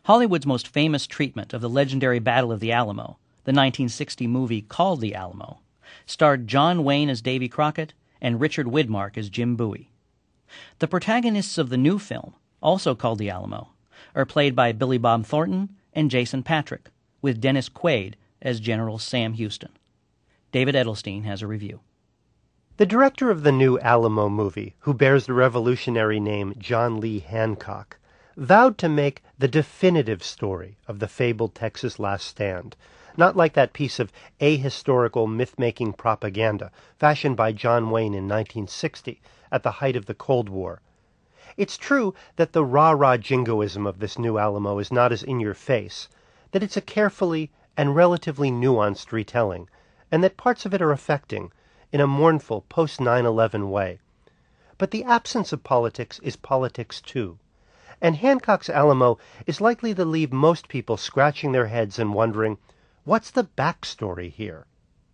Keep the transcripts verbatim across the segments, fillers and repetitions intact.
Hollywood's most famous treatment of the legendary Battle of the Alamo, the nineteen sixty movie called The Alamo, starred John Wayne as Davy Crockett and Richard Widmark as Jim Bowie. The protagonists of the new film, also called The Alamo, are played by Billy Bob Thornton and Jason Patric, with Dennis Quaid as General Sam Houston. David Edelstein has a review. The director of the new Alamo movie, who bears the revolutionary name John Lee Hancock, vowed to make the definitive story of the fabled Texas Last Stand, not like that piece of ahistorical myth-making propaganda fashioned by John Wayne in nineteen sixty at the height of the Cold War. It's true that the rah-rah jingoism of this new Alamo is not as in-your-face, that it's a carefully and relatively nuanced retelling, and that parts of it are affecting, in a mournful post nine eleven way. But the absence of politics is politics too, and Hancock's Alamo is likely to leave most people scratching their heads and wondering, what's the backstory here?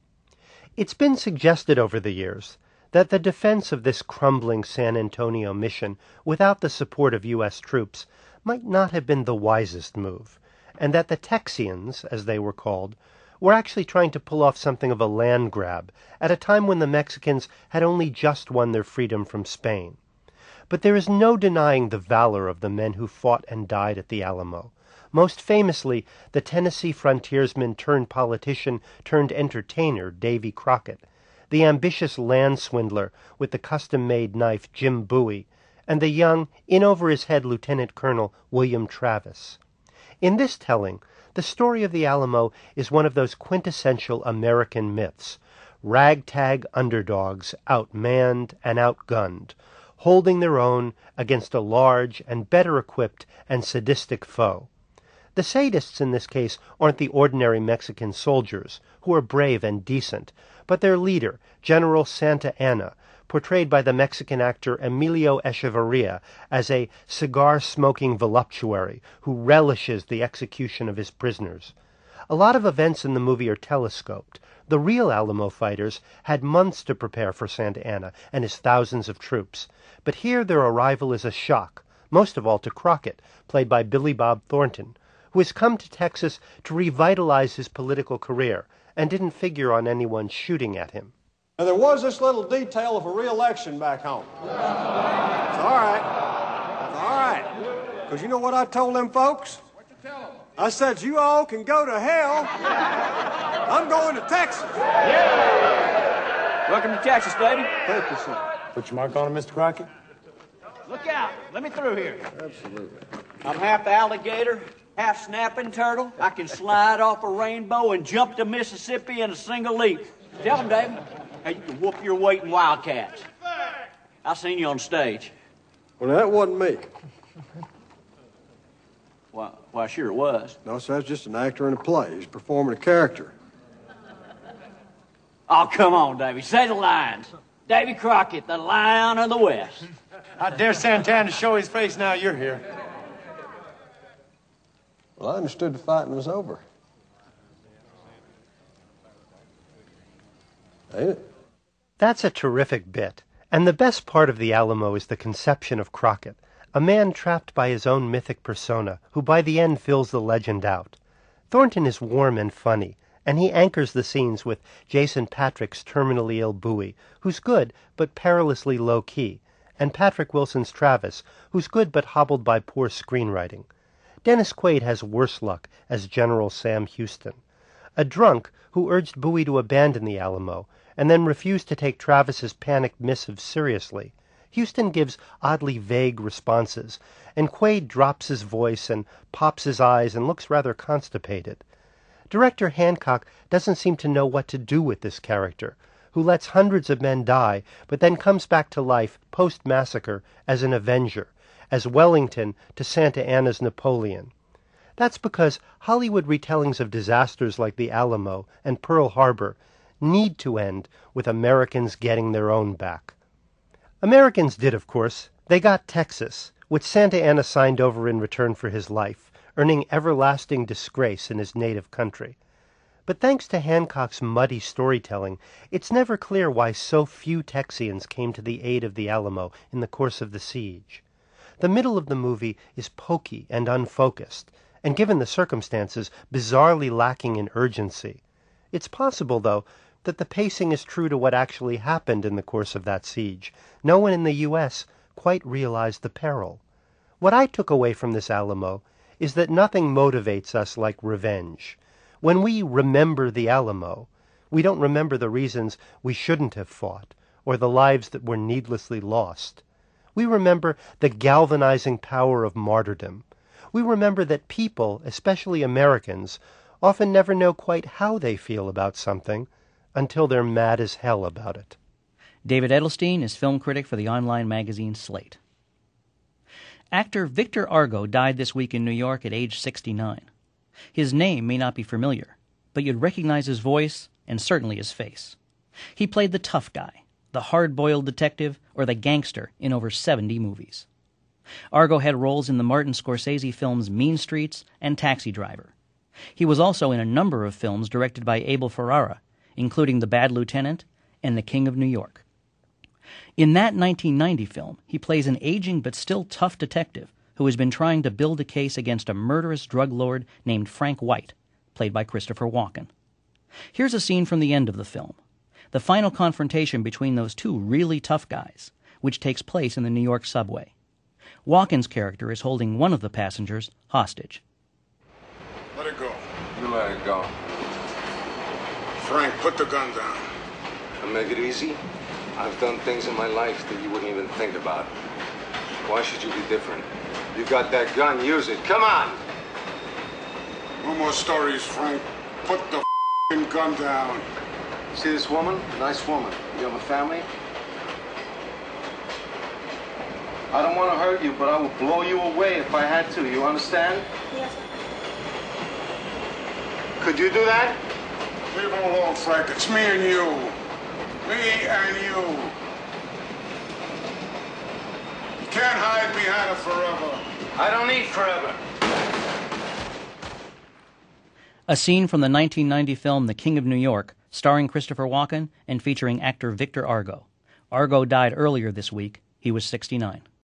It's been suggested over the years that the defense of this crumbling San Antonio mission without the support of U S troops might not have been the wisest move, and that the Texians, as they were called, were actually trying to pull off something of a land grab at a time when the Mexicans had only just won their freedom from Spain. But there is no denying the valor of the men who fought and died at the Alamo, most famously the Tennessee frontiersman turned politician turned entertainer Davy Crockett, the ambitious land swindler with the custom-made knife Jim Bowie, and the young, in-over-his-head Lieutenant Colonel William Travis. In this telling, the story of the Alamo is one of those quintessential American myths, ragtag underdogs outmanned and outgunned, holding their own against a large and better-equipped and sadistic foe. The sadists in this case aren't the ordinary Mexican soldiers, who are brave and decent, but their leader, General Santa Anna, portrayed by the Mexican actor Emilio Echeverria as a cigar-smoking voluptuary who relishes the execution of his prisoners. A lot of events in the movie are telescoped. The real Alamo fighters had months to prepare for Santa Anna and his thousands of troops, but here their arrival is a shock, most of all to Crockett, played by Billy Bob Thornton, who has come to Texas to revitalize his political career and didn't figure on anyone shooting at him. And there was this little detail of a re-election back home. It's all right. It's all right. Because you know what I told them folks? What you tell them? I said, you all can go to hell. I'm going to Texas. Yeah. Welcome to Texas, baby. Thank you, sir. Put your mark on it, Mister Crockett. Look out. Let me through here. Absolutely. I'm half alligator, half snapping turtle. I can slide off a rainbow and jump to Mississippi in a single leap. Tell them, David. Hey, you can whoop your weight in Wildcats. I seen you on stage. Well, that wasn't me. Why, why, sure it was. No, sir, that's just an actor in a play. He's performing a character. Oh, come on, Davy. Say the lines. Davy Crockett, the Lion of the West. I dare Santana to show his face now you're here. Well, I understood the fighting was over. Ain't it? That's a terrific bit, and the best part of the Alamo is the conception of Crockett, a man trapped by his own mythic persona, who by the end fills the legend out. Thornton is warm and funny, and he anchors the scenes with Jason Patric's terminally ill Bowie, who's good but perilously low-key, and Patrick Wilson's Travis, who's good but hobbled by poor screenwriting. Dennis Quaid has worse luck as General Sam Houston, a drunk who urged Bowie to abandon the Alamo, and then refused to take Travis's panicked missive seriously. Houston gives oddly vague responses, and Quaid drops his voice and pops his eyes and looks rather constipated. Director Hancock doesn't seem to know what to do with this character, who lets hundreds of men die, but then comes back to life post-massacre as an avenger, as Wellington to Santa Anna's Napoleon. That's because Hollywood retellings of disasters like the Alamo and Pearl Harbor need to end with Americans getting their own back. Americans did, of course. They got Texas, which Santa Anna signed over in return for his life, earning everlasting disgrace in his native country. But thanks to Hancock's muddy storytelling, it's never clear why so few Texians came to the aid of the Alamo in the course of the siege. The middle of the movie is pokey and unfocused, and given the circumstances, bizarrely lacking in urgency. It's possible, though, that the pacing is true to what actually happened in the course of that siege. No one in the U S quite realized the peril. What I took away from this Alamo is that nothing motivates us like revenge. When we remember the Alamo, we don't remember the reasons we shouldn't have fought, or the lives that were needlessly lost. We remember the galvanizing power of martyrdom. We remember that people, especially Americans, often never know quite how they feel about something until they're mad as hell about it. David Edelstein is film critic for the online magazine Slate. Actor Victor Argo died this week in New York at age sixty-nine. His name may not be familiar, but you'd recognize his voice and certainly his face. He played the tough guy, the hard-boiled detective, or the gangster in over seventy movies. Argo had roles in the Martin Scorsese films Mean Streets and Taxi Driver. He was also in a number of films directed by Abel Ferrara, including The Bad Lieutenant and The King of New York. In that nineteen ninety film, he plays an aging but still tough detective who has been trying to build a case against a murderous drug lord named Frank White, played by Christopher Walken. Here's a scene from the end of the film, the final confrontation between those two really tough guys, which takes place in the New York subway. Walken's character is holding one of the passengers hostage. Let it go. You let it go. Frank, put the gun down. And make it easy? I've done things in my life that you wouldn't even think about. Why should you be different? You got that gun, use it. Come on! No more stories, Frank. Put the f***ing gun down. See this woman? Nice woman. You have a family? I don't want to hurt you, but I will blow you away if I had to. You understand? Yes. Could you do that? Leave him alone, Frank. It's me and you. Me and you. You can't hide behind it forever. I don't need forever. A scene from the nineteen ninety film The King of New York, starring Christopher Walken and featuring actor Victor Argo. Argo died earlier this week. He was sixty-nine.